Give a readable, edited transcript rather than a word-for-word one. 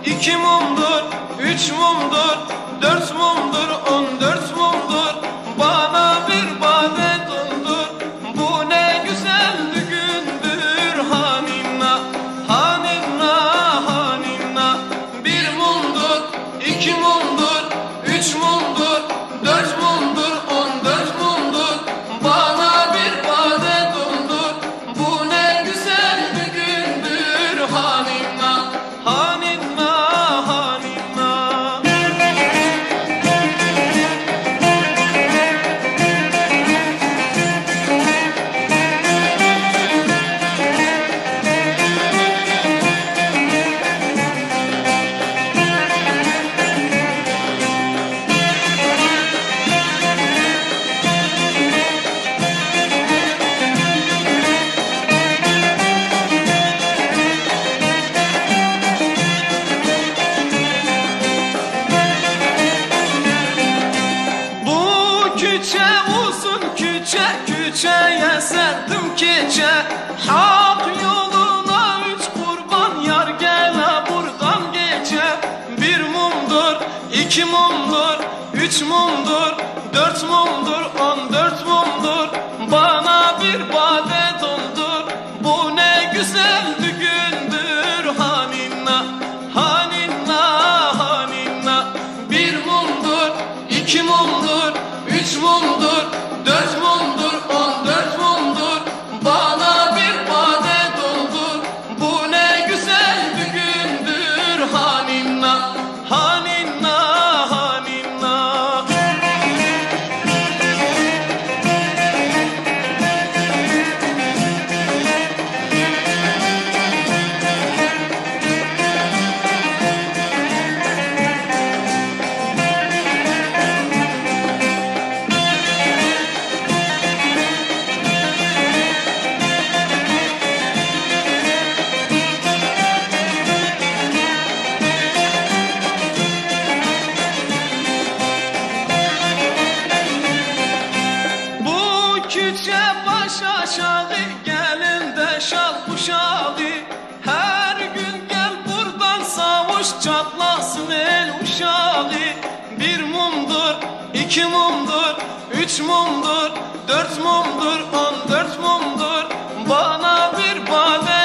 iki mumdur, üç mumdur, dört mumdur, 14 mumdur. Bana bir bade dondur, bu ne güzel gündür. Haninna, haninna, haninna. Bir mumdur, iki mumdur, üç mumdur, dört mumdur, 14 mumdur. Bana bir bade dondur, bu ne güzel gündür. Haninna, haninna, haninna. Küçe uzun küçe, küçeye serdim keçe. Hak yoluna üç kurban, yar gele buradan geçe. Bir mumdur, iki mumdur, üç mumdur, dört mumdur, 14 mumdur. Bana bir bade dondur, bu ne güzel gündür. Haninna, haninna, haninna. Bir mumdur, iki mumdur, üç mumdur, dört mumdur, 14 mumdur. Bana bir bade dondur, bu ne güzel bir gündür. Haninna, haninna, haninna. Küçe baş aşağı, gelin de şal kuşağı. Her gün gel buradan savuş, çatlasın el uşağı. Bir mumdur, iki mumdur, üç mumdur, dört mumdur, 14 mumdur. Bana bir bade